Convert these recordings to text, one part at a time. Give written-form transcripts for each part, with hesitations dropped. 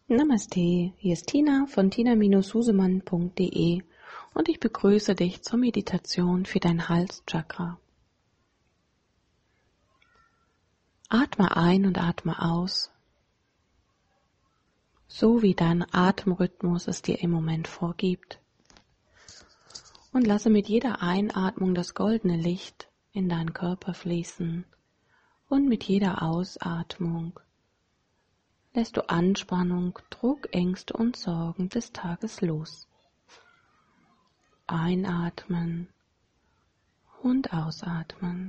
Namaste, hier ist Tina von tina-husemann.de und ich begrüße dich zur Meditation für dein Halschakra. Atme ein und atme aus, so wie dein Atemrhythmus es dir im Moment vorgibt. Und lasse mit jeder Einatmung das goldene Licht in deinen Körper fließen und mit jeder Ausatmung lässt du Anspannung, Druck, Ängste und Sorgen des Tages los. Einatmen und ausatmen.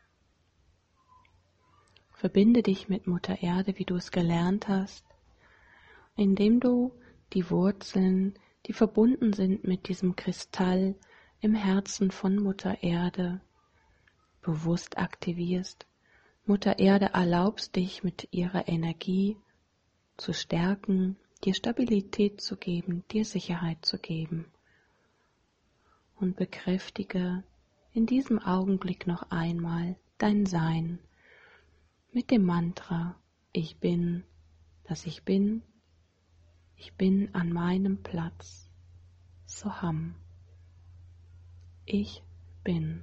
Verbinde dich mit Mutter Erde, wie du es gelernt hast, indem du die Wurzeln, die verbunden sind mit diesem Kristall im Herzen von Mutter Erde, bewusst aktivierst. Mutter Erde erlaubst dich mit ihrer Energie zu stärken, dir Stabilität zu geben, dir Sicherheit zu geben. Und bekräftige in diesem Augenblick noch einmal dein Sein mit dem Mantra: Ich bin, dass ich bin an meinem Platz, Soham. Ich bin.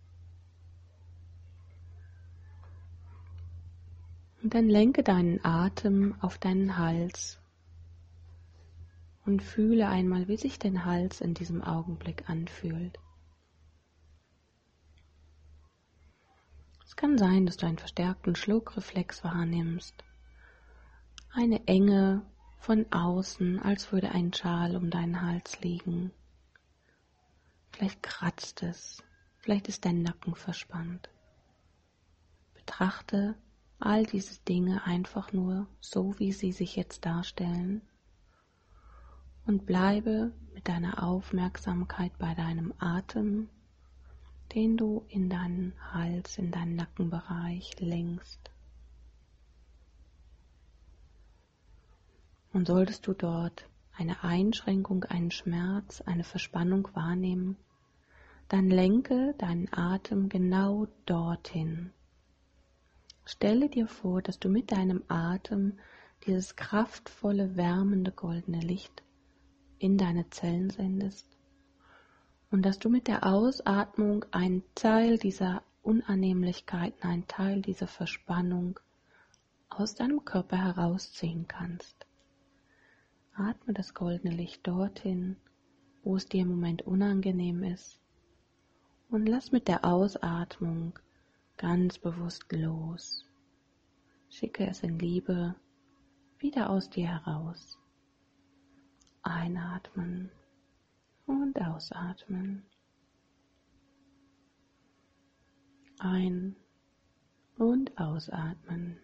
Und dann lenke deinen Atem auf deinen Hals und fühle einmal, wie sich dein Hals in diesem Augenblick anfühlt. Es kann sein, dass du einen verstärkten Schluckreflex wahrnimmst, eine Enge von außen, als würde ein Schal um deinen Hals liegen. Vielleicht kratzt es, vielleicht ist dein Nacken verspannt. Betrachte all diese Dinge einfach nur so, wie sie sich jetzt darstellen und bleibe mit deiner Aufmerksamkeit bei deinem Atem, den du in deinen Hals, in deinen Nackenbereich lenkst. Und solltest du dort eine Einschränkung, einen Schmerz, eine Verspannung wahrnehmen, dann lenke deinen Atem genau dorthin. Stelle dir vor, dass du mit deinem Atem dieses kraftvolle, wärmende, goldene Licht in deine Zellen sendest und dass du mit der Ausatmung einen Teil dieser Unannehmlichkeiten, einen Teil dieser Verspannung aus deinem Körper herausziehen kannst. Atme das goldene Licht dorthin, wo es dir im Moment unangenehm ist, und lass mit der Ausatmung ganz bewusst los. Schicke es in Liebe wieder aus dir heraus. Einatmen und ausatmen. Ein- und ausatmen.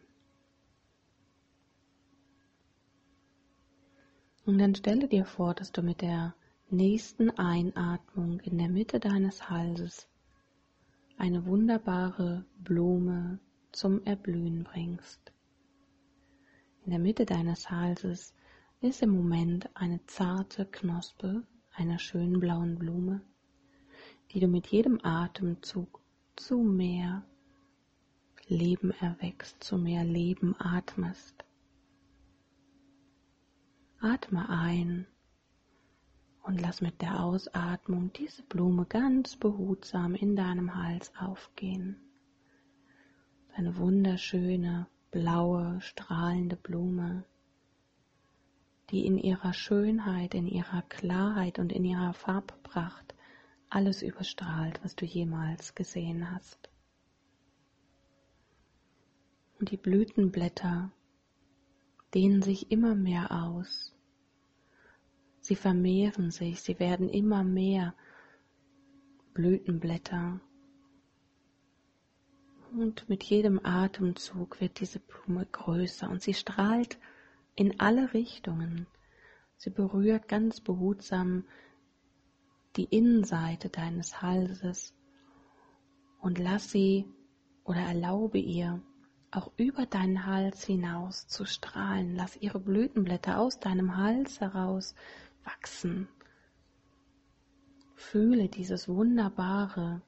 Und dann stelle dir vor, dass du mit der nächsten Einatmung in der Mitte deines Halses eine wunderbare Blume zum Erblühen bringst. In der Mitte deines Halses ist im Moment eine zarte Knospe einer schönen blauen Blume, die du mit jedem Atemzug zu mehr Leben erweckst, zu mehr Leben atmest. Atme ein und lass mit der Ausatmung diese Blume ganz behutsam in deinem Hals aufgehen. Eine wunderschöne, blaue, strahlende Blume, die in ihrer Schönheit, in ihrer Klarheit und in ihrer Farbpracht alles überstrahlt, was du jemals gesehen hast. Und die Blütenblätter dehnen sich immer mehr aus. Sie vermehren sich, sie werden immer mehr Blütenblätter. Und mit jedem Atemzug wird diese Blume größer und sie strahlt in alle Richtungen. Sie berührt ganz behutsam die Innenseite deines Halses und lass sie oder erlaube ihr auch über deinen Hals hinaus zu strahlen. Lass ihre Blütenblätter aus deinem Hals heraus wachsen. Fühle dieses wunderbare,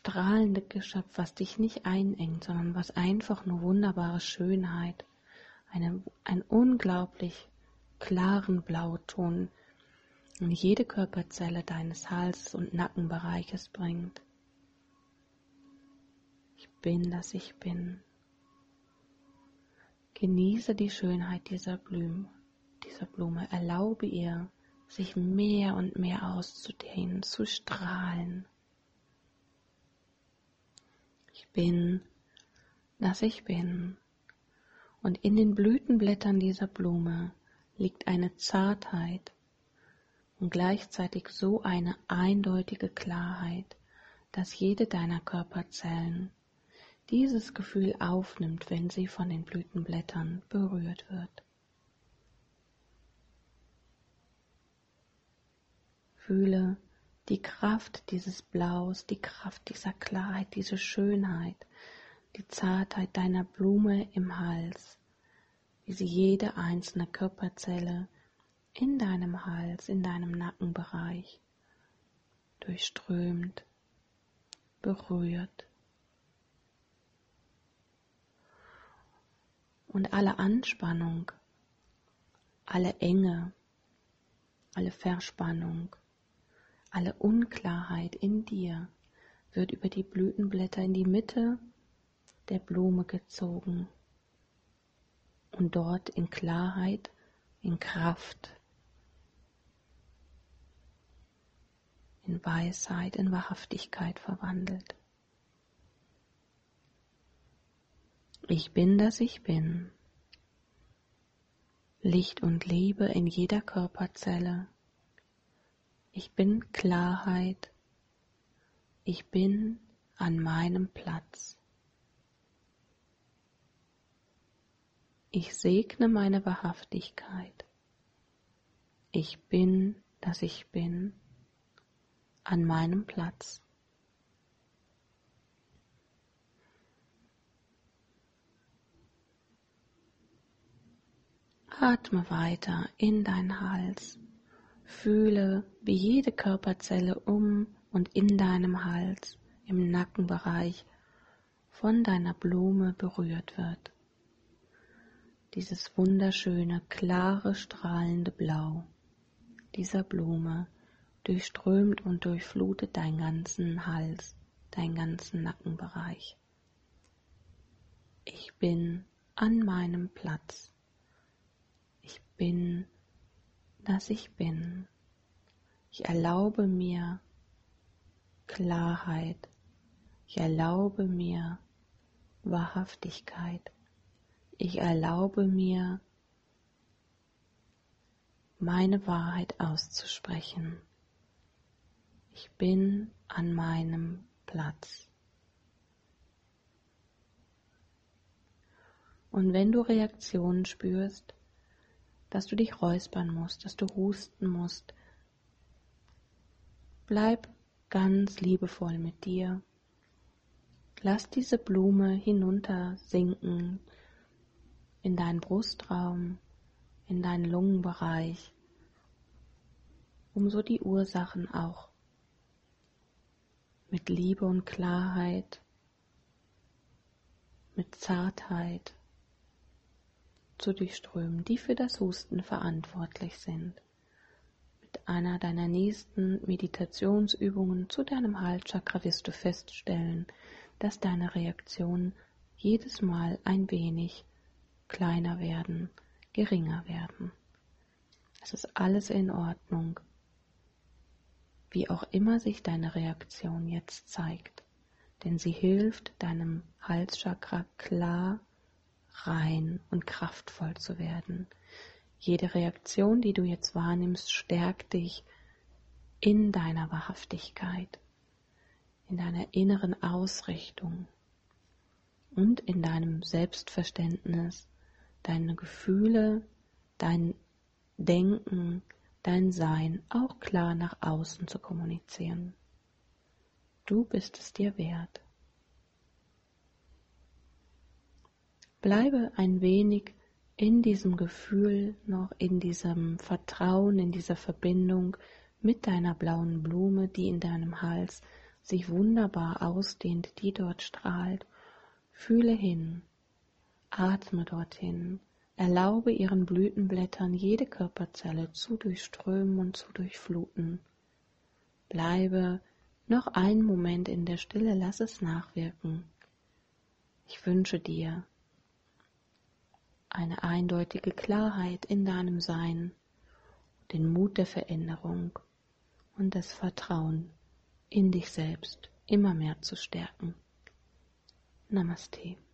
strahlende Geschöpf, was dich nicht einengt, sondern was einfach nur wunderbare Schönheit, einen unglaublich klaren Blauton in jede Körperzelle deines Hals- und Nackenbereiches bringt. Ich bin, dass ich bin. Genieße die Schönheit dieser Blume. Erlaube ihr, sich mehr und mehr auszudehnen, zu strahlen. Ich bin, dass ich bin. Und in den Blütenblättern dieser Blume liegt eine Zartheit und gleichzeitig so eine eindeutige Klarheit, dass jede deiner Körperzellen dieses Gefühl aufnimmt, wenn sie von den Blütenblättern berührt wird. Fühle die Kraft dieses Blaus, die Kraft dieser Klarheit, diese Schönheit, die Zartheit deiner Blume im Hals, wie sie jede einzelne Körperzelle in deinem Hals, in deinem Nackenbereich durchströmt, berührt. Und alle Anspannung, alle Enge, alle Verspannung, alle Unklarheit in dir wird über die Blütenblätter in die Mitte der Blume gezogen und dort in Klarheit, in Kraft, in Weisheit, in Wahrhaftigkeit verwandelt. Ich bin, dass ich bin. Licht und Liebe in jeder Körperzelle. Ich bin Klarheit. Ich bin an meinem Platz. Ich segne meine Wahrhaftigkeit. Ich bin, dass ich bin, an meinem Platz. Atme weiter in deinen Hals. Fühle, wie jede Körperzelle um und in deinem Hals, im Nackenbereich, von deiner Blume berührt wird. Dieses wunderschöne, klare, strahlende Blau dieser Blume durchströmt und durchflutet deinen ganzen Hals, deinen ganzen Nackenbereich. Ich bin an meinem Platz. Ich bin, dass ich bin. Ich erlaube mir Klarheit. Ich erlaube mir Wahrhaftigkeit. Ich erlaube mir, meine Wahrheit auszusprechen. Ich bin an meinem Platz. Und wenn du Reaktionen spürst, dass du dich räuspern musst, dass du husten musst, bleib ganz liebevoll mit dir. Lass diese Blume hinuntersinken in deinen Brustraum, in deinen Lungenbereich, um so die Ursachen auch mit Liebe und Klarheit, mit Zartheit zu durchströmen, die für das Husten verantwortlich sind. Mit einer deiner nächsten Meditationsübungen zu deinem Halschakra wirst du feststellen, dass deine Reaktionen jedes Mal ein wenig kleiner werden, geringer werden. Es ist alles in Ordnung, wie auch immer sich deine Reaktion jetzt zeigt, denn sie hilft deinem Halschakra klar, rein und kraftvoll zu werden. Jede Reaktion, die du jetzt wahrnimmst, stärkt dich in deiner Wahrhaftigkeit, in deiner inneren Ausrichtung und in deinem Selbstverständnis, deine Gefühle, dein Denken, dein Sein auch klar nach außen zu kommunizieren. Du bist es dir wert. Bleibe ein wenig in diesem Gefühl, noch in diesem Vertrauen, in dieser Verbindung mit deiner blauen Blume, die in deinem Hals sich wunderbar ausdehnt, die dort strahlt. Fühle hin, atme dorthin, Erlaube ihren Blütenblättern jede Körperzelle zu durchströmen und zu durchfluten. Bleibe noch einen Moment in der Stille, lass es nachwirken. Ich wünsche dir eine eindeutige Klarheit in deinem Sein, den Mut der Veränderung und das Vertrauen in dich selbst immer mehr zu stärken. Namaste.